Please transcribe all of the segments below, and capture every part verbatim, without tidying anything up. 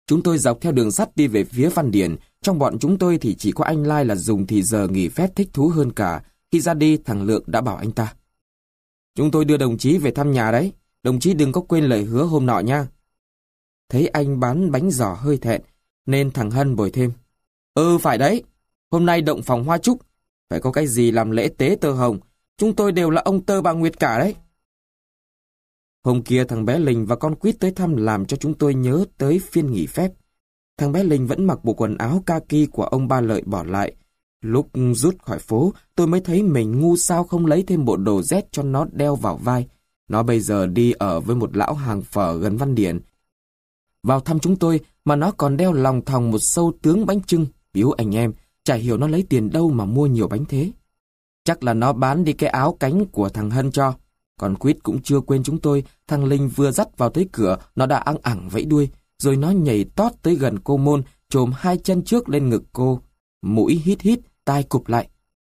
Chúng tôi dọc theo đường sắt đi về phía Văn Điền. Trong bọn chúng tôi thì chỉ có anh Lai là dùng thì giờ nghỉ phép thích thú hơn cả. Khi ra đi, thằng Lượng đã bảo anh ta: "Chúng tôi đưa đồng chí về thăm nhà đấy. Đồng chí đừng có quên lời hứa hôm nọ nha." Thấy anh bán bánh giò hơi thẹn, nên thằng Hân bồi thêm: "Ừ phải đấy, hôm nay động phòng hoa trúc, phải có cái gì làm lễ tế tơ hồng. Chúng tôi đều là ông tơ bà Nguyệt cả đấy." Hôm kia thằng bé Linh và con Quýt tới thăm làm cho chúng tôi nhớ tới phiên nghỉ phép. Thằng bé Linh vẫn mặc bộ quần áo kaki của ông Ba Lợi bỏ lại. Lúc rút khỏi phố, tôi mới thấy mình ngu sao không lấy thêm bộ đồ rét cho nó đeo vào vai. Nó bây giờ đi ở với một lão hàng phở gần Văn Điền. Vào thăm chúng tôi mà nó còn đeo lòng thòng một sâu tướng bánh chưng, biếu anh em, chả hiểu nó lấy tiền đâu mà mua nhiều bánh thế. Chắc là nó bán đi cái áo cánh của thằng Hân cho. Còn Quýt cũng chưa quên chúng tôi, thằng Linh vừa dắt vào tới cửa, nó đã ăng ẳng vẫy đuôi, rồi nó nhảy tót tới gần cô Môn, chồm hai chân trước lên ngực cô, mũi hít hít, tai cụp lại.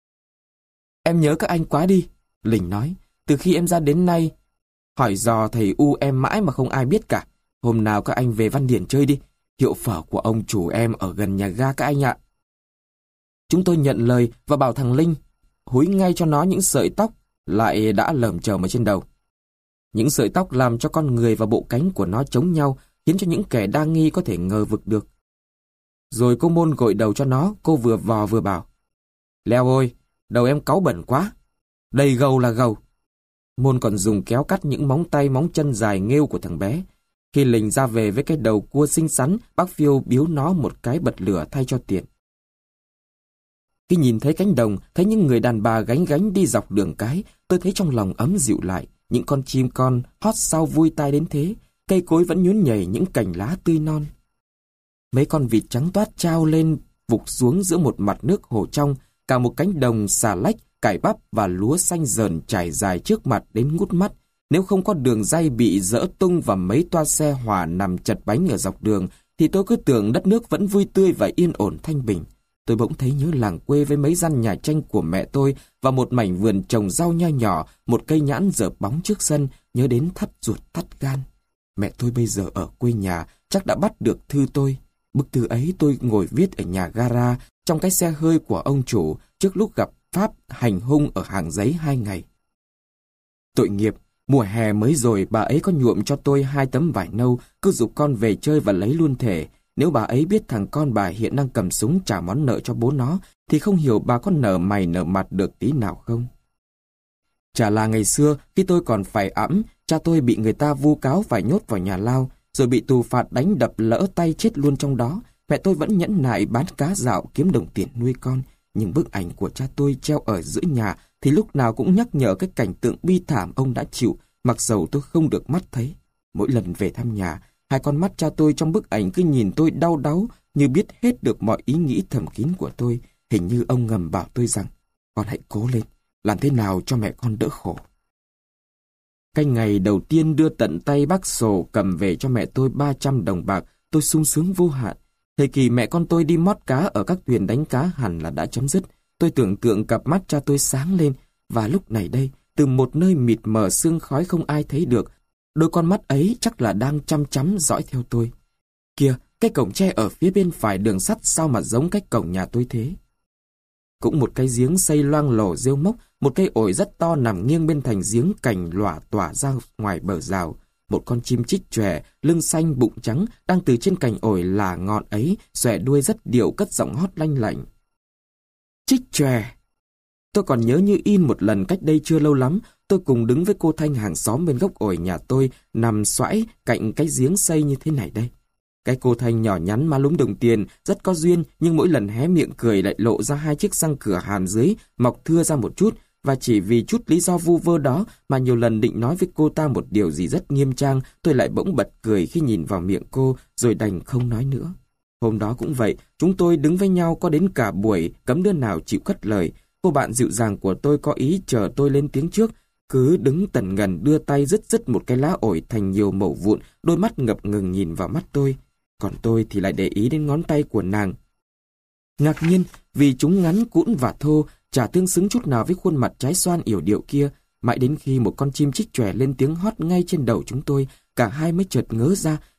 "Em nhớ các anh quá đi," Linh nói. "Từ khi em ra đến nay, hỏi dò thầy U em mãi mà không ai biết cả. Hôm nào các anh về Văn Điền chơi đi, hiệu phở của ông chủ em ở gần nhà ga các anh ạ." Chúng tôi nhận lời và bảo thằng Linh húi ngay cho nó những sợi tóc lại đã lởm chởm ở trên đầu. Những sợi tóc làm cho con người và bộ cánh của nó chống nhau, khiến cho những kẻ đa nghi có thể ngờ vực được. Rồi cô Môn gội đầu cho nó, cô vừa vò vừa bảo: "Leo ơi, đầu em cáu bẩn quá, đầy gầu là gầu." Môn còn dùng kéo cắt những móng tay móng chân dài nghêu của thằng bé. Khi Linh ra về với cái đầu cua xinh xắn, bác Phiêu biếu nó một cái bật lửa thay cho tiền. Khi nhìn thấy cánh đồng, thấy những người đàn bà gánh gánh đi dọc đường cái, tôi thấy trong lòng ấm dịu lại. Những con chim con hót sao vui tai đến thế, cây cối vẫn nhún nhảy những cành lá tươi non. Mấy con vịt trắng toát trao lên vụt xuống giữa một mặt nước hồ trong, cả một cánh đồng xà lách, cải bắp và lúa xanh dờn trải dài trước mặt đến ngút mắt. Nếu không có đường ray bị dỡ tung và mấy toa xe hỏa nằm chật bánh ở dọc đường, thì tôi cứ tưởng đất nước vẫn vui tươi và yên ổn thanh bình. Tôi bỗng thấy nhớ làng quê với mấy gian nhà tranh của mẹ tôi và một mảnh vườn trồng rau nho nhỏ, một cây nhãn dở bóng trước sân, nhớ đến thắt ruột thắt gan. Mẹ tôi bây giờ ở quê nhà, chắc đã bắt được thư tôi. Bức thư ấy tôi ngồi viết ở nhà gara, trong cái xe hơi của ông chủ, trước lúc gặp Pháp hành hung ở Hàng Giấy hai ngày. Tội nghiệp, mùa hè mới rồi bà ấy có nhuộm cho tôi hai tấm vải nâu, cứ giục con về chơi và lấy luôn thể. Nếu bà ấy biết thằng con bà hiện đang cầm súng trả món nợ cho bố nó, thì không hiểu bà có nở mày nở mặt được tí nào không. Chả là ngày xưa, khi tôi còn phải ẵm, cha tôi bị người ta vu cáo phải nhốt vào nhà lao, rồi bị tù phạt đánh đập lỡ tay chết luôn trong đó. Mẹ tôi vẫn nhẫn nại bán cá dạo kiếm đồng tiền nuôi con. Nhưng bức ảnh của cha tôi treo ở giữa nhà thì lúc nào cũng nhắc nhở cái cảnh tượng bi thảm ông đã chịu, mặc dầu tôi không được mắt thấy. Mỗi lần về thăm nhà, hai con mắt cha tôi trong bức ảnh cứ nhìn tôi đau đáu, như biết hết được mọi ý nghĩ thầm kín của tôi. Hình như ông ngầm bảo tôi rằng: "Con hãy cố lên, làm thế nào cho mẹ con đỡ khổ." Cái ngày đầu tiên đưa tận tay bác Sồ cầm về cho mẹ tôi ba trăm đồng bạc, tôi sung sướng vô hạn. Thời kỳ mẹ con tôi đi mót cá ở các thuyền đánh cá hẳn là đã chấm dứt. Tôi tưởng tượng cặp mắt cha tôi sáng lên, và lúc này đây, từ một nơi mịt mờ sương khói không ai thấy được, đôi con mắt ấy chắc là đang chăm chăm dõi theo tôi. Kìa, cái cổng tre ở phía bên phải đường sắt sao mà giống cái cổng nhà tôi thế? Cũng một cái giếng xây loang lổ rêu mốc, một cây ổi rất to nằm nghiêng bên thành giếng, cành lòa tỏa ra ngoài bờ rào. Một con chim chích chòe, lưng xanh bụng trắng, đang từ trên cành ổi là ngọn ấy, xòe đuôi rất điệu cất giọng hót lanh lảnh. Chích chòe! Tôi còn nhớ như in một lần cách đây chưa lâu lắm, tôi cùng đứng với cô Thanh hàng xóm bên gốc ổi nhà tôi, nằm xoãi cạnh cái giếng xây như thế này đây. Cái cô Thanh nhỏ nhắn má lúm đồng tiền, rất có duyên, nhưng mỗi lần hé miệng cười lại lộ ra hai chiếc răng cửa hàm dưới, mọc thưa ra một chút, và chỉ vì chút lý do vu vơ đó mà nhiều lần định nói với cô ta một điều gì rất nghiêm trang, tôi lại bỗng bật cười khi nhìn vào miệng cô, rồi đành không nói nữa. Hôm đó cũng vậy, chúng tôi đứng với nhau có đến cả buổi, cấm đứa nào chịu cất lời. Cô bạn dịu dàng của tôi có ý chờ tôi lên tiếng trước, cứ đứng tần ngần đưa tay dứt dứt một cái lá ổi thành nhiều mẩu vụn, đôi mắt ngập ngừng nhìn vào mắt tôi. Còn tôi thì lại để ý đến ngón tay của nàng. Ngạc nhiên vì chúng ngắn cũn và thô, chả tương xứng chút nào với khuôn mặt trái xoan yểu điệu kia, mãi đến khi một con chim chích chòe lên tiếng hót ngay trên đầu chúng tôi, cả hai mới chợt ngớ ra,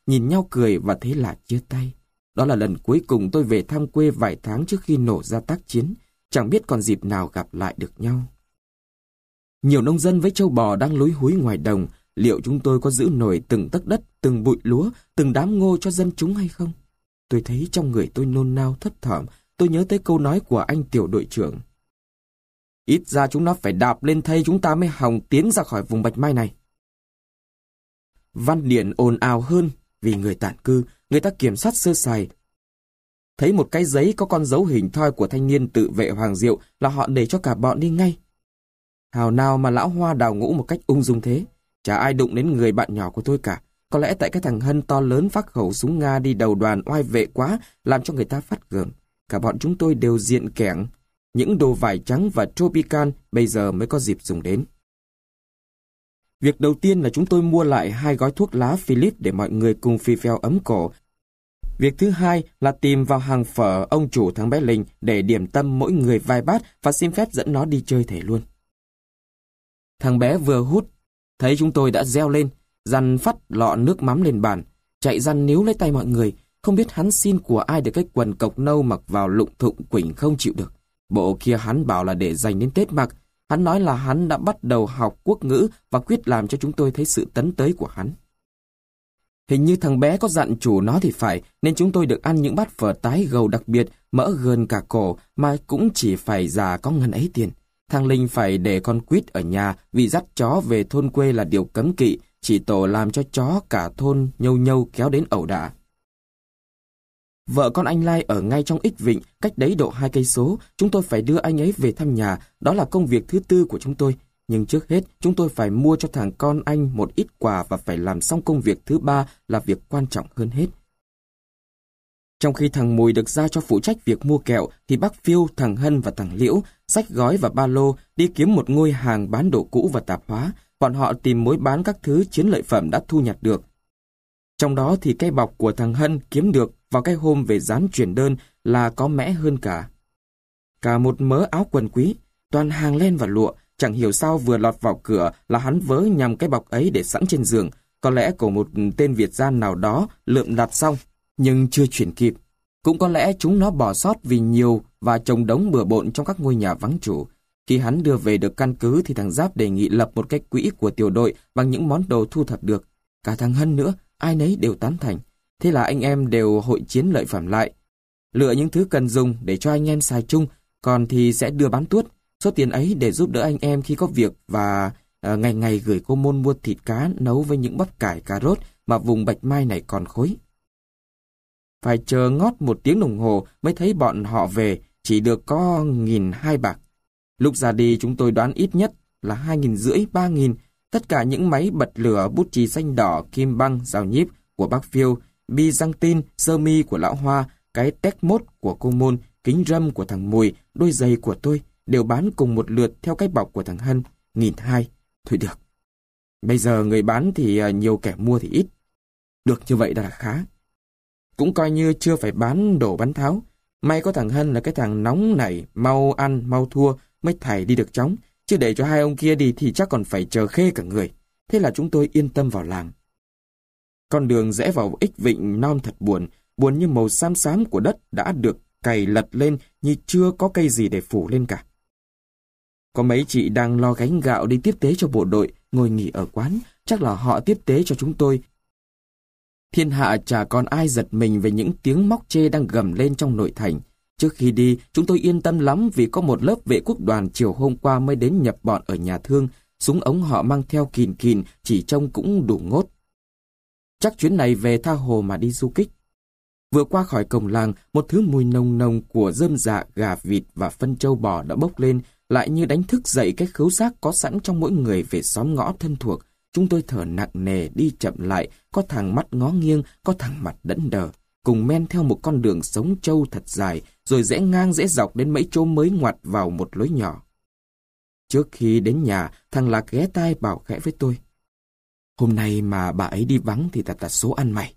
nhìn nhau cười và thế là chia tay. Đó là lần cuối cùng tôi về thăm quê vài tháng trước khi nổ ra tác chiến, chẳng biết còn dịp nào gặp lại được nhau. Nhiều nông dân với trâu bò đang lúi húi ngoài đồng, liệu chúng tôi có giữ nổi từng tấc đất, từng bụi lúa, từng đám ngô cho dân chúng hay không? Tôi thấy trong người tôi nôn nao thấp thỏm, tôi nhớ tới câu nói của anh tiểu đội trưởng. Ít ra chúng nó phải đạp lên thây chúng ta mới hòng tiến ra khỏi vùng Bạch Mai này. Văn Điển ồn ào hơn vì người tản cư, người ta kiểm soát sơ sài. Thấy một cái giấy có con dấu hình thoi của thanh niên tự vệ Hoàng Diệu là họ để cho cả bọn đi ngay. Hào nào mà lão Hoa đào ngũ một cách ung dung thế, chả ai đụng đến người bạn nhỏ của tôi cả. Có lẽ tại cái thằng Hân to lớn vác khẩu súng Nga đi đầu đoàn oai vệ quá, làm cho người ta phát gờm. Cả bọn chúng tôi đều diện kẽng, những đồ vải trắng và tropical bây giờ mới có dịp dùng đến. Việc đầu tiên là chúng tôi mua lại hai gói thuốc lá Philip để mọi người cùng phi phèo ấm cổ. Việc thứ hai là tìm vào hàng phở ông chủ thằng bé Linh để điểm tâm mỗi người vài bát và xin phép dẫn nó đi chơi thể luôn. Thằng bé vừa hút, thấy chúng tôi đã reo lên, dằn phát lọ nước mắm lên bàn, chạy răn níu lấy tay mọi người. Không biết hắn xin của ai được cái quần cộc nâu mặc vào lụng thụng quỳnh không chịu được. Bộ kia hắn bảo là để dành đến Tết mặc. Hắn nói là hắn đã bắt đầu học quốc ngữ và quyết làm cho chúng tôi thấy sự tấn tới của hắn. Hình như thằng bé có dặn chủ nó thì phải, nên chúng tôi được ăn những bát phở tái gầu đặc biệt, mỡ gơn cả cổ, mà cũng chỉ phải già có ngần ấy tiền. Thằng Linh phải để con quýt ở nhà vì dắt chó về thôn quê là điều cấm kỵ, chỉ tổ làm cho chó cả thôn nhâu nhâu kéo đến ẩu đả. Vợ con anh Lai ở ngay trong Ích Vịnh, cách đấy độ hai cây số, chúng tôi phải đưa anh ấy về thăm nhà, đó là công việc thứ tư của chúng tôi. Nhưng trước hết, chúng tôi phải mua cho thằng con anh một ít quà và phải làm xong công việc thứ ba là việc quan trọng hơn hết. Trong khi thằng Mùi được giao cho phụ trách việc mua kẹo, thì bác Phiêu, thằng Hân và thằng Liễu xách gói và ba lô đi kiếm một ngôi hàng bán đồ cũ và tạp hóa. Bọn họ tìm mối bán các thứ chiến lợi phẩm đã thu nhặt được. Trong đó thì cái bọc của thằng Hân kiếm được vào cái hôm về dán chuyển đơn là có mẽ hơn cả. Cả một mớ áo quần quý, toàn hàng len và lụa, chẳng hiểu sao vừa lọt vào cửa là hắn vớ nhằm cái bọc ấy để sẵn trên giường. Có lẽ của một tên Việt gian nào đó lượm đặt xong, nhưng chưa chuyển kịp. Cũng có lẽ chúng nó bỏ sót vì nhiều và chồng đống bừa bộn trong các ngôi nhà vắng chủ. Khi hắn đưa về được căn cứ thì thằng Giáp đề nghị lập một cái quỹ của tiểu đội bằng những món đồ thu thập được. Cả thằng Hân nữa, ai nấy đều tán thành. Thế là anh em đều hội chiến lợi phẩm lại. Lựa những thứ cần dùng để cho anh em xài chung, còn thì sẽ đưa bán tuốt. Số tiền ấy để giúp đỡ anh em khi có việc và uh, ngày ngày gửi cô Môn mua thịt cá nấu với những bắp cải cà rốt mà vùng Bạch Mai này còn khối. Phải chờ ngót một tiếng đồng hồ mới thấy bọn họ về, chỉ được có nghìn hai bạc. Lúc ra đi chúng tôi đoán ít nhất là hai nghìn rưỡi, ba nghìn. Tất cả những máy bật lửa, bút chì xanh đỏ, kim băng, rào nhíp của bác Phiêu, bi răng tin, sơ mi của lão Hoa, cái tét mốt của cô Môn, kính râm của thằng Mùi, đôi giày của tôi, đều bán cùng một lượt theo cái bọc của thằng Hân, nghìn hai. Thôi được. Bây giờ người bán thì nhiều, kẻ mua thì ít. Được như vậy đã là khá. Cũng coi như chưa phải bán đổ bán tháo. May có thằng Hân là cái thằng nóng nảy, mau ăn, mau thua, mới thảy đi được chóng. Chứ để cho hai ông kia đi thì chắc còn phải chờ khê cả người. Thế là chúng tôi yên tâm vào làng. Con đường rẽ vào Ích Vịnh non thật buồn, buồn như màu xám xám của đất đã được cày lật lên như chưa có cây gì để phủ lên cả. Có mấy chị đang lo gánh gạo đi tiếp tế cho bộ đội, ngồi nghỉ ở quán, chắc là họ tiếp tế cho chúng tôi. Thiên hạ chả còn ai giật mình về những tiếng móc chê đang gầm lên trong nội thành. Trước khi đi, chúng tôi yên tâm lắm vì có một lớp vệ quốc đoàn chiều hôm qua mới đến nhập bọn ở nhà thương, súng ống họ mang theo kìn kìn, chỉ trông cũng đủ ngốt. Chắc chuyến này về tha hồ mà đi du kích. Vừa qua khỏi cổng làng, một thứ mùi nồng nồng của rơm dạ, gà vịt và phân trâu bò đã bốc lên, lại như đánh thức dậy cái khứu giác có sẵn trong mỗi người về xóm ngõ thân thuộc. Chúng tôi thở nặng nề đi chậm lại, có thằng mắt ngó nghiêng, có thằng mặt đẫn đờ, cùng men theo một con đường sống trâu thật dài, rồi rẽ ngang rẽ dọc đến mấy chỗ mới ngoặt vào một lối nhỏ. Trước khi đến nhà, thằng Lạc ghé tai bảo khẽ với tôi: "Hôm nay mà bà ấy đi vắng thì thật là số ăn mày."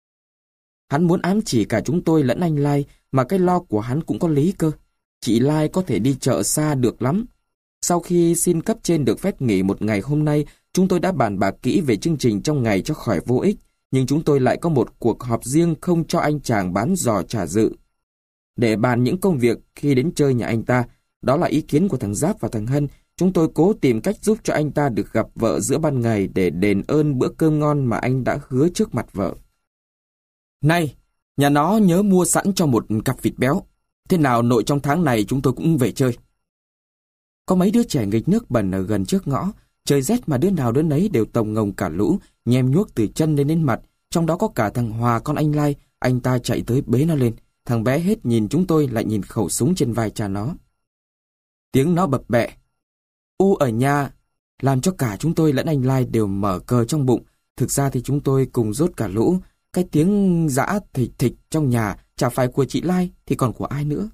Hắn muốn ám chỉ cả chúng tôi lẫn anh Lai, mà cái lo của hắn cũng có lý cơ. Chị Lai có thể đi chợ xa được lắm. Sau khi xin cấp trên được phép nghỉ một ngày hôm nay, chúng tôi đã bàn bạc kỹ về chương trình trong ngày cho khỏi vô ích. nhưng chúng tôi lại có một cuộc họp riêng không cho anh chàng bán giò trà dự. Để bàn những công việc khi đến chơi nhà anh ta, đó là ý kiến của thằng Giáp và thằng Hân, chúng tôi cố tìm cách giúp cho anh ta được gặp vợ giữa ban ngày để đền ơn bữa cơm ngon mà anh đã hứa trước mặt vợ. Này, nhà nó nhớ mua sẵn cho một cặp vịt béo. Thế nào nội trong tháng này chúng tôi cũng về chơi. Có mấy đứa trẻ nghịch nước bẩn ở gần trước ngõ, trời rét mà đứa nào đứa nấy đều tồng ngồng cả lũ, nhem nhuốc từ chân lên đến mặt, trong đó có cả thằng Hòa con anh Lai, anh ta chạy tới bế nó lên. Thằng bé hết nhìn chúng tôi lại nhìn khẩu súng trên vai cha nó. Tiếng nó bập bẹ. U ở nhà, làm cho cả chúng tôi lẫn anh Lai đều mở cờ trong bụng. Thực ra thì chúng tôi cùng rốt cả lũ. Cái tiếng giã thịch thịch trong nhà chả phải của chị Lai thì còn của ai nữa.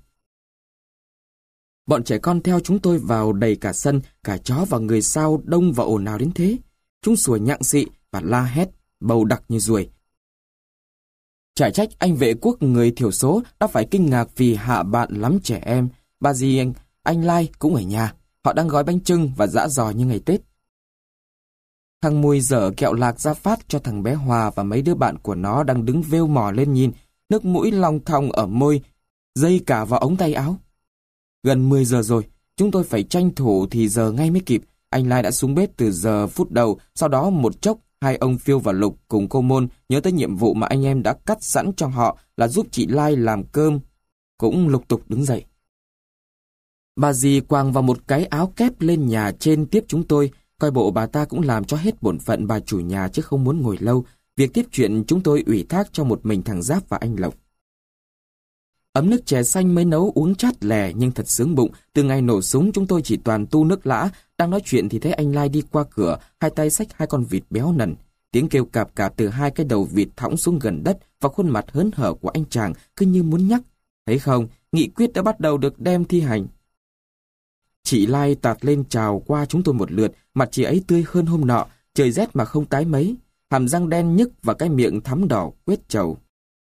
Bọn trẻ con theo chúng tôi vào đầy cả sân, cả chó và người sao đông và ồn ào đến thế. Chúng sủa nhặng xị và la hét, bầu đặc như ruồi. Chả trách anh vệ quốc người thiểu số đã phải kinh ngạc vì hạ bạn lắm trẻ em. Bà dì anh, anh Lai cũng ở nhà. Họ đang gói bánh chưng và giã giò như ngày Tết. Thằng Mùi dở kẹo lạc ra phát cho thằng bé Hòa và mấy đứa bạn của nó đang đứng vêu mò lên nhìn, nước mũi long thong ở môi, dây cả vào ống tay áo. Gần mười giờ rồi, chúng tôi phải tranh thủ thì giờ ngay mới kịp. Anh Lai đã xuống bếp từ giờ phút đầu, sau đó một chốc, hai ông Phiêu và Lục cùng cô Môn nhớ tới nhiệm vụ mà anh em đã cắt sẵn cho họ là giúp chị Lai làm cơm, cũng lục tục đứng dậy. Bà dì quàng vào một cái áo kép lên nhà trên tiếp chúng tôi, coi bộ bà ta cũng làm cho hết bổn phận bà chủ nhà chứ không muốn ngồi lâu. Việc tiếp chuyện chúng tôi ủy thác cho một mình thằng Giáp và anh Lộc. Ấm nước chè xanh mới nấu uống chát lè nhưng thật sướng bụng. Từ ngày nổ súng chúng tôi chỉ toàn tu nước lã. Đang nói chuyện thì thấy anh Lai đi qua cửa, hai tay xách hai con vịt béo nần. Tiếng kêu cạp cạp từ hai cái đầu vịt thõng xuống gần đất và khuôn mặt hớn hở của anh chàng cứ như muốn nhắc. Thấy không, nghị quyết đã bắt đầu được đem thi hành. Chị Lai tạt lên chào qua chúng tôi một lượt, mặt chị ấy tươi hơn hôm nọ, trời rét mà không tái mấy, hàm răng đen nhức và cái miệng thắm đỏ quết trầu.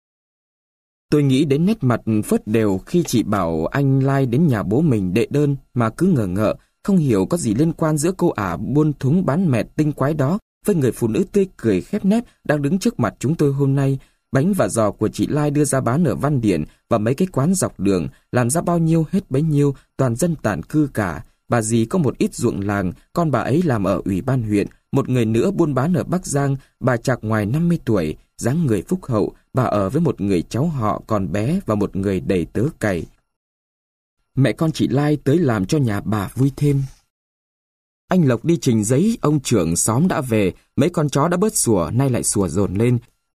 Tôi nghĩ đến nét mặt phớt đều khi chị bảo anh Lai đến nhà bố mình đệ đơn mà cứ ngờ ngợ, không hiểu có gì liên quan giữa cô ả buôn thúng bán mẹt tinh quái đó với người phụ nữ tươi cười khép nép đang đứng trước mặt chúng tôi hôm nay. Bánh và giò của chị Lai đưa ra bán ở Văn Điển và mấy cái quán dọc đường, làm ra bao nhiêu hết bấy nhiêu, toàn dân tản cư cả. Bà dì có một ít ruộng làng, con bà ấy làm ở ủy ban huyện, một người nữa buôn bán ở Bắc Giang, bà chạc ngoài năm mươi tuổi, dáng người phúc hậu, bà ở với một người cháu họ còn bé và một người đầy tớ cày. Mẹ con chị Lai tới làm cho nhà bà vui thêm. Anh Lộc đi trình giấy, ông trưởng xóm đã về, mấy con chó đã bớt sủa, nay lại sủa dồn lên.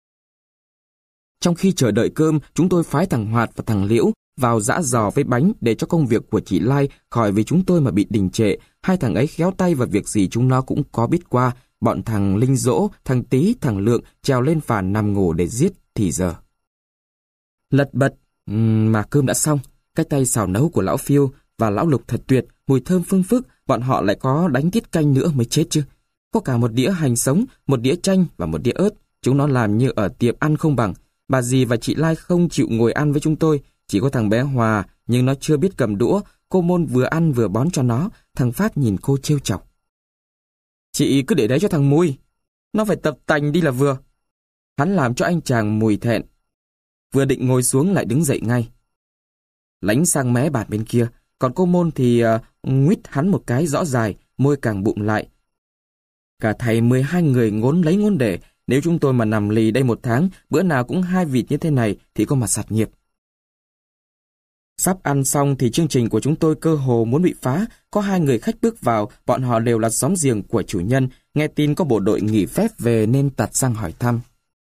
Trong khi chờ đợi cơm, chúng tôi phái thằng Hoạt và thằng Liễu vào giã giò với bánh để cho công việc của chị Lai khỏi vì chúng tôi mà bị đình trệ. Hai thằng ấy khéo tay và việc gì chúng nó cũng có biết qua. Bọn thằng Linh Dỗ, thằng Tý, thằng Lượng trèo lên phản nằm ngủ để giết thì giờ. Lật bật, mà cơm đã xong. Cái tay xào nấu của lão Phiêu và lão Lục thật tuyệt, mùi thơm phương phức, bọn họ lại có đánh tiết canh nữa mới chết chứ. Có cả một đĩa hành sống, một đĩa chanh và một đĩa ớt. Chúng nó làm như ở tiệm ăn không bằng. Bà dì và chị Lai không chịu ngồi ăn với chúng tôi, chỉ có thằng bé Hòa, nhưng nó chưa biết cầm đũa, cô Môn vừa ăn vừa bón cho nó, thằng Phát nhìn cô trêu chọc. Chị cứ để đấy cho thằng Mùi, nó phải tập tành đi là vừa. Hắn làm cho anh chàng Mùi thẹn, vừa định ngồi xuống lại đứng dậy ngay. Lánh sang mé bàn bên kia, còn cô Môn thì uh, nguýt hắn một cái rõ dài, môi càng bụng lại. Cả thầy mười hai người ngốn lấy ngốn để. Nếu chúng tôi mà nằm lì đây một tháng, bữa nào cũng hai vịt như thế này thì có mà sạt nghiệp. Sắp ăn xong thì chương trình của chúng tôi cơ hồ muốn bị phá. Có hai người khách bước vào, bọn họ đều là xóm giềng của chủ nhân. Nghe tin có bộ đội nghỉ phép về nên tạt sang hỏi thăm.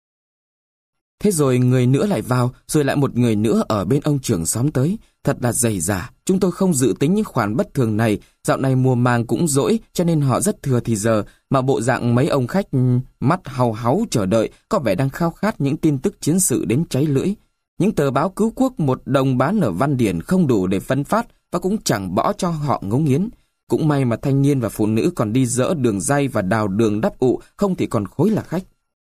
Thế rồi người nữa lại vào, rồi lại một người nữa ở bên ông trưởng xóm tới. Thật là dày dả, chúng tôi không dự tính những khoản bất thường này. Dạo này mùa màng cũng dỗi, cho nên họ rất thừa thì giờ. Mà bộ dạng mấy ông khách mắt hau háu chờ đợi, có vẻ đang khao khát những tin tức chiến sự đến cháy lưỡi. Những tờ báo cứu quốc một đồng bán ở Văn Điển không đủ để phân phát và cũng chẳng bỏ cho họ ngấu nghiến. Cũng may mà thanh niên và phụ nữ còn đi dỡ đường ray và đào đường đắp ụ, không thì còn khối là khách.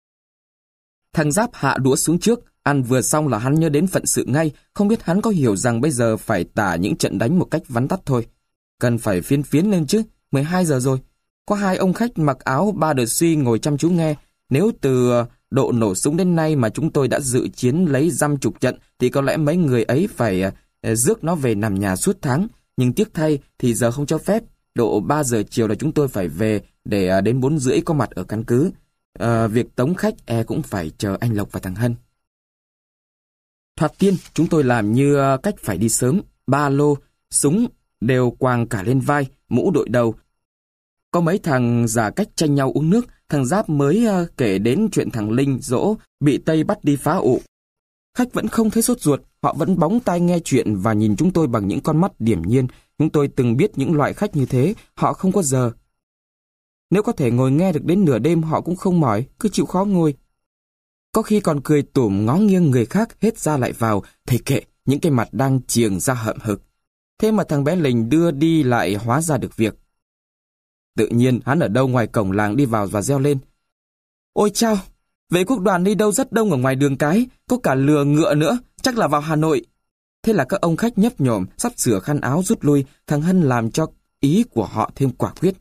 Thằng Giáp hạ đũa xuống trước, ăn vừa xong là hắn nhớ đến phận sự ngay, không biết hắn có hiểu rằng bây giờ phải tả những trận đánh một cách vắn tắt thôi. Cần phải phiến phiến lên chứ, mười hai giờ rồi. Có hai ông khách mặc áo ba đờ suy ngồi chăm chú nghe, nếu từ độ nổ súng đến nay mà chúng tôi đã dự chiến lấy dăm chục trận thì có lẽ mấy người ấy phải uh, rước nó về nằm nhà suốt tháng. Nhưng tiếc thay thì giờ không cho phép. Độ ba giờ chiều là chúng tôi phải về để uh, đến bốn rưỡi có mặt ở căn cứ. Uh, việc tống khách e cũng phải chờ anh Lộc và thằng Hân. Thoạt tiên chúng tôi làm như uh, cách phải đi sớm. Ba lô, súng đều quàng cả lên vai, mũ đội đầu. Có mấy thằng giả cách tranh nhau uống nước. Thằng Giáp mới uh, kể đến chuyện thằng Linh dỗ bị Tây bắt đi phá ụ. Khách vẫn không thấy sốt ruột, họ vẫn bóng tai nghe chuyện và nhìn chúng tôi bằng những con mắt điềm nhiên. Chúng tôi từng biết những loại khách như thế, họ không có giờ. Nếu có thể ngồi nghe được đến nửa đêm họ cũng không mỏi, cứ chịu khó ngồi. Có khi còn cười tủm ngó nghiêng người khác hết ra lại vào, thầy kệ, những cái mặt đang chiềng ra hậm hực. Thế mà thằng bé Lình đưa đi lại hóa ra được việc. Tự nhiên hắn ở đâu ngoài cổng làng đi vào và reo lên. Ôi chao, vệ quốc đoàn đi đâu rất đông ở ngoài đường cái, có cả lừa ngựa nữa, chắc là vào Hà Nội. Thế là các ông khách nhấp nhổm, sắp sửa khăn áo rút lui, thằng Hân làm cho ý của họ thêm quả quyết.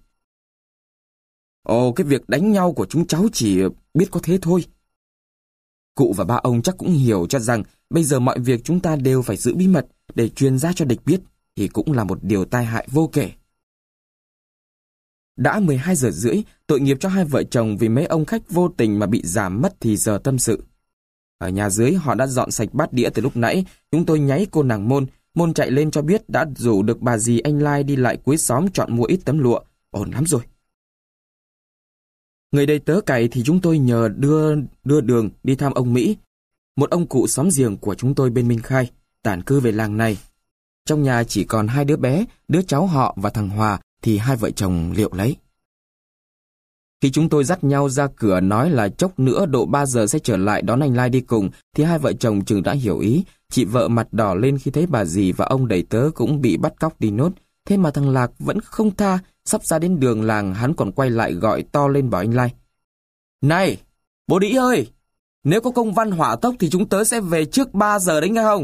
Ồ, cái việc đánh nhau của chúng cháu chỉ biết có thế thôi. Cụ và ba ông chắc cũng hiểu cho rằng bây giờ mọi việc chúng ta đều phải giữ bí mật để truyền ra cho địch biết, thì cũng là một điều tai hại vô kể. Đã mười hai giờ rưỡi, tội nghiệp cho hai vợ chồng vì mấy ông khách vô tình mà bị giảm mất thì giờ tâm sự. Ở nhà dưới họ đã dọn sạch bát đĩa từ lúc nãy, chúng tôi nháy cô nàng Môn. Môn chạy lên cho biết đã rủ được bà dì anh Lai đi lại cuối xóm chọn mua ít tấm lụa. Ổn lắm rồi. Người đầy tớ cày thì chúng tôi nhờ đưa đưa đường đi thăm ông Mỹ, một ông cụ xóm giềng của chúng tôi bên Minh Khai, tản cư về làng này. Trong nhà chỉ còn hai đứa bé, đứa cháu họ và thằng Hòa thì hai vợ chồng liệu lấy. Khi chúng tôi dắt nhau ra cửa nói là chốc nữa độ ba giờ sẽ trở lại đón anh Lai đi cùng, thì hai vợ chồng chừng đã hiểu ý. Chị vợ mặt đỏ lên khi thấy bà dì và ông đầy tớ cũng bị bắt cóc đi nốt. Thế mà thằng Lạc vẫn không tha, sắp ra đến đường làng hắn còn quay lại gọi to lên bảo anh Lai. Này, bố đĩ ơi, nếu có công văn hỏa tốc thì chúng tớ sẽ về trước ba giờ đấy nghe không?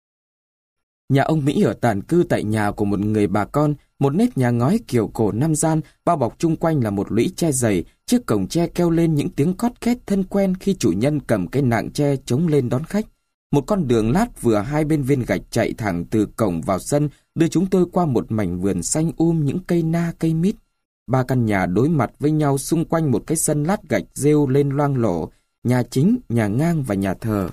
Nhà ông Mỹ ở tản cư tại nhà của một người bà con, một nếp nhà ngói kiểu cổ năm gian, bao bọc chung quanh là một lũy tre dày, chiếc cổng tre kêu lên những tiếng cót két thân quen khi chủ nhân cầm cái nạng tre chống lên đón khách. Một con đường lát vừa hai bên viên gạch chạy thẳng từ cổng vào sân, đưa chúng tôi qua một mảnh vườn xanh um những cây na cây mít. Ba căn nhà đối mặt với nhau xung quanh một cái sân lát gạch rêu lên loang lổ, nhà chính, nhà ngang và nhà thờ.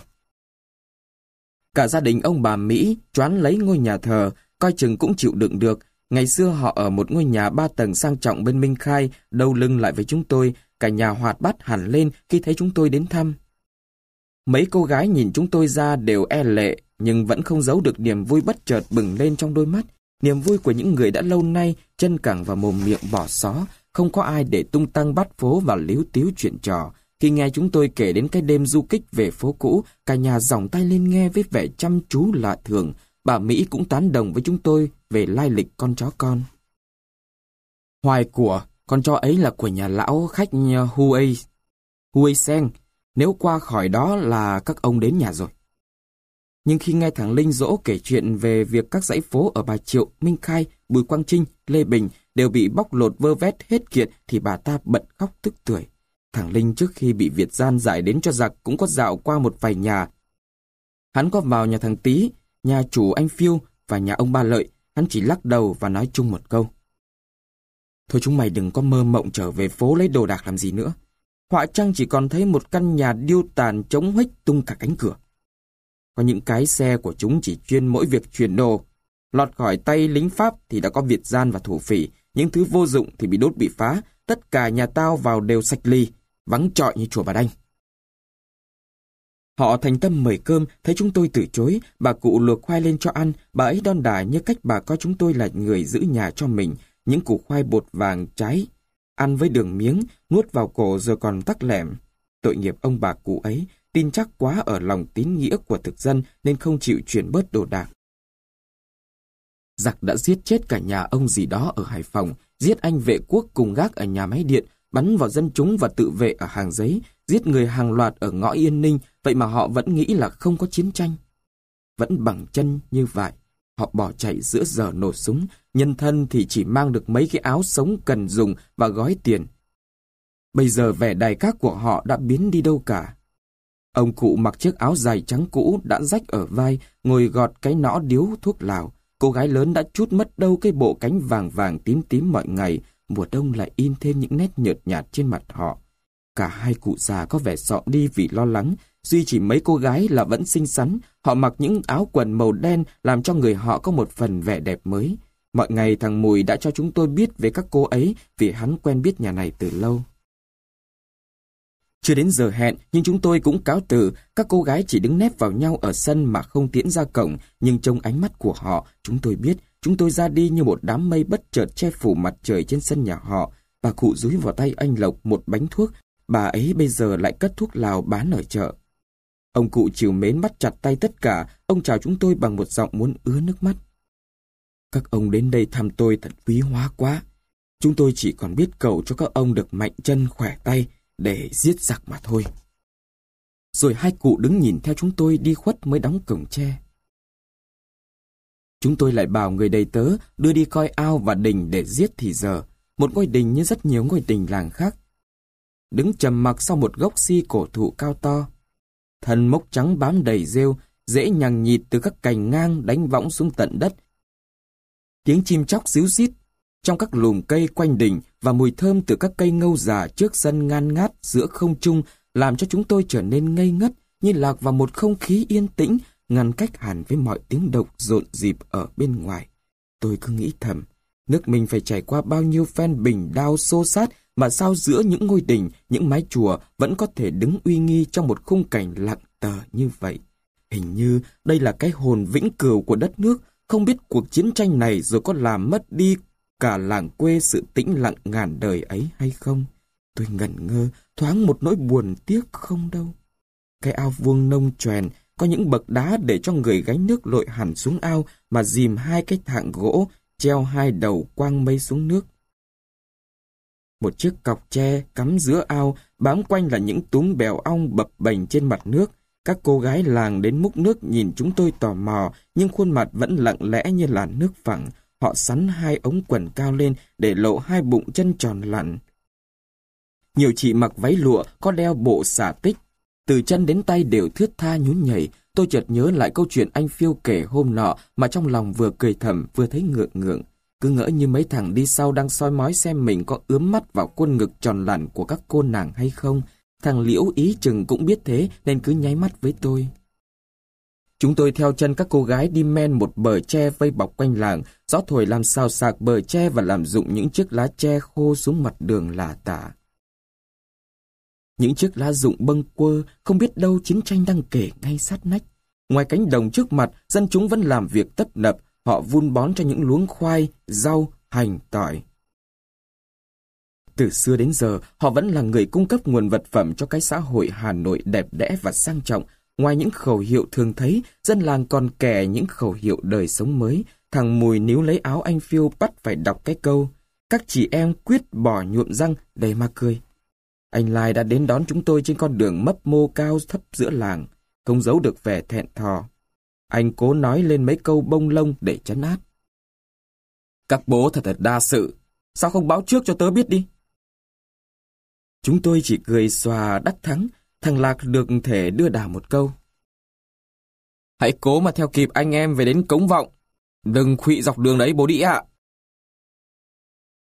Cả gia đình ông bà Mỹ choán lấy ngôi nhà thờ, coi chừng cũng chịu đựng được. Ngày xưa họ ở một ngôi nhà ba tầng sang trọng bên Minh Khai, đâu lưng lại với chúng tôi, cả nhà hoạt bát hẳn lên khi thấy chúng tôi đến thăm. Mấy cô gái nhìn chúng tôi ra đều e lệ, nhưng vẫn không giấu được niềm vui bất chợt bừng lên trong đôi mắt. Niềm vui của những người đã lâu nay chân cẳng và mồm miệng bỏ xó, không có ai để tung tăng bắt phố và líu tíu chuyện trò. Khi nghe chúng tôi kể đến cái đêm du kích về phố cũ, cả nhà giỏng tay lên nghe với vẻ chăm chú lạ thường. Bà Mỹ cũng tán đồng với chúng tôi về lai lịch con chó con. Hoài của, con chó ấy là của nhà lão khách Huey, Huey Seng. Nếu qua khỏi đó là các ông đến nhà rồi. Nhưng khi nghe thằng Linh dỗ kể chuyện về việc các dãy phố ở Bà Triệu, Minh Khai, Bùi Quang Trinh, Lê Bình đều bị bóc lột vơ vét hết kiệt thì bà ta bật khóc tức tưởi. Thằng Linh trước khi bị Việt gian giải đến cho giặc cũng có dạo qua một vài nhà. Hắn có vào nhà thằng Tý, nhà chủ anh Phiêu và nhà ông Ba Lợi, hắn chỉ lắc đầu và nói chung một câu. Thôi chúng mày đừng có mơ mộng trở về phố lấy đồ đạc làm gì nữa. Họa chăng chỉ còn thấy một căn nhà điêu tàn trống huếch tung cả cánh cửa. Có những cái xe của chúng chỉ chuyên mỗi việc chuyển đồ. Lọt khỏi tay lính Pháp thì đã có Việt gian và thổ phỉ, những thứ vô dụng thì bị đốt bị phá, tất cả nhà tao vào đều sạch ly, vắng trọi như chùa Bà Đanh. Họ thành tâm mời cơm, thấy chúng tôi từ chối, bà cụ luộc khoai lên cho ăn, bà ấy đon đả như cách bà coi chúng tôi là người giữ nhà cho mình, những củ khoai bột vàng trái, ăn với đường miếng, nuốt vào cổ rồi còn tắc lẻm. Tội nghiệp ông bà cụ ấy, tin chắc quá ở lòng tín nghĩa của thực dân nên không chịu chuyển bớt đồ đạc. Giặc đã giết chết cả nhà ông gì đó ở Hải Phòng, giết anh vệ quốc cùng gác ở nhà máy điện, bắn vào dân chúng và tự vệ ở Hàng Giấy, giết người hàng loạt ở ngõ Yên Ninh, vậy mà họ vẫn nghĩ là không có chiến tranh. Vẫn bằng chân như vậy, họ bỏ chạy giữa giờ nổ súng, nhân thân thì chỉ mang được mấy cái áo sống cần dùng và gói tiền. Bây giờ vẻ đài các của họ đã biến đi đâu cả, Ông cụ mặc chiếc áo dài trắng cũ đã rách ở vai, ngồi gọt cái nõ điếu thuốc lào. Cô gái lớn đã trút mất đâu cái bộ cánh vàng vàng tím tím mọi ngày, mùa đông lại in thêm những nét nhợt nhạt trên mặt họ. Cả hai cụ già có vẻ xọ đi vì lo lắng, duy chỉ mấy cô gái là vẫn xinh xắn. Họ mặc những áo quần màu đen làm cho người họ có một phần vẻ đẹp mới. Mọi ngày thằng Mùi đã cho chúng tôi biết về các cô ấy vì hắn quen biết nhà này từ lâu. Chưa đến giờ hẹn nhưng chúng tôi cũng cáo từ. Các cô gái chỉ đứng nép vào nhau ở sân mà không tiễn ra cổng, nhưng trong ánh mắt của họ chúng tôi biết chúng tôi ra đi như một đám mây bất chợt che phủ mặt trời trên sân nhà họ. Bà cụ dúi vào tay anh Lộc một bánh thuốc. Bà ấy bây giờ lại cất thuốc lào bán ở chợ. Ông cụ trìu mến bắt chặt tay tất cả. Ông chào chúng tôi bằng một giọng muốn ứa nước mắt. Các ông đến đây thăm tôi thật quý hóa quá. Chúng tôi chỉ còn biết cầu cho các ông được mạnh chân khỏe tay để giết giặc mà thôi. Rồi hai cụ đứng nhìn theo chúng tôi đi khuất mới đóng cổng tre. Chúng tôi lại bảo người đầy tớ đưa đi coi ao và đình để giết thì giờ. Một ngôi đình như rất nhiều ngôi đình làng khác. Đứng trầm mặc sau một gốc si cổ thụ cao to. Thân mốc trắng bám đầy rêu, rễ nhằng nhịt từ các cành ngang đánh võng xuống tận đất. Tiếng chim chóc ríu rít trong các lùm cây quanh đình và mùi thơm từ các cây ngâu già trước sân ngan ngát giữa không trung làm cho chúng tôi trở nên ngây ngất, như lạc vào một không khí yên tĩnh, ngăn cách hẳn với mọi tiếng động rộn rịp ở bên ngoài. Tôi cứ nghĩ thầm, nước mình phải trải qua bao nhiêu phen bình đao xô sát mà sao giữa những ngôi đình, những mái chùa vẫn có thể đứng uy nghi trong một khung cảnh lặng tờ như vậy. Hình như đây là cái hồn vĩnh cửu của đất nước. Không biết cuộc chiến tranh này rồi có làm mất đi cả làng quê sự tĩnh lặng ngàn đời ấy hay không? Tôi ngẩn ngơ, thoáng một nỗi buồn tiếc không đâu. Cái ao vuông nông choèn, có những bậc đá để cho người gánh nước lội hẳn xuống ao mà dìm hai cái thạng gỗ, treo hai đầu quang mây xuống nước. Một chiếc cọc tre cắm giữa ao, bám quanh là những túm bèo ong bập bềnh trên mặt nước. Các cô gái làng đến múc nước nhìn chúng tôi tò mò, nhưng khuôn mặt vẫn lặng lẽ như là nước phẳng. Họ xắn hai ống quần cao lên để lộ hai bụng chân tròn lặn. Nhiều chị mặc váy lụa, có đeo bộ xả tích. Từ chân đến tay đều thướt tha nhún nhảy. Tôi chợt nhớ lại câu chuyện anh Phiêu kể hôm nọ mà trong lòng vừa cười thầm vừa thấy ngượng ngượng. Cứ ngỡ như mấy thằng đi sau đang soi mói xem mình có ướm mắt vào khuôn ngực tròn lặn của các cô nàng hay không. Thằng Liễu ý chừng cũng biết thế nên cứ nháy mắt với tôi. Chúng tôi theo chân các cô gái đi men một bờ tre vây bọc quanh làng. Gió thổi làm xào xạc bờ tre và làm rụng những chiếc lá tre khô xuống mặt đường lả tả. Những chiếc lá rụng bâng quơ, không biết đâu chiến tranh đang kể ngay sát nách. Ngoài cánh đồng trước mặt, dân chúng vẫn làm việc tấp nập. Họ vun bón cho những luống khoai, rau, hành, tỏi. Từ xưa đến giờ, họ vẫn là người cung cấp nguồn vật phẩm cho cái xã hội Hà Nội đẹp đẽ và sang trọng. Ngoài những khẩu hiệu thường thấy, dân làng còn kể những khẩu hiệu đời sống mới. Thằng Mùi níu lấy áo anh Phiêu bắt phải đọc cái câu: các chị em quyết bỏ nhuộm răng để mà cười. Anh Lai đã đến đón chúng tôi trên con đường mấp mô cao thấp giữa làng, không giấu được vẻ thẹn thò. Anh cố nói lên mấy câu bông lông để trấn áp. Các bố thật thật đa sự, sao không báo trước cho tớ biết đi? Chúng tôi chỉ cười xòa đắc thắng. Thằng Lạc được thể đưa đà một câu: hãy cố mà theo kịp anh em về đến Cống Vọng. Đừng khuỵu dọc đường đấy bố đĩ ạ.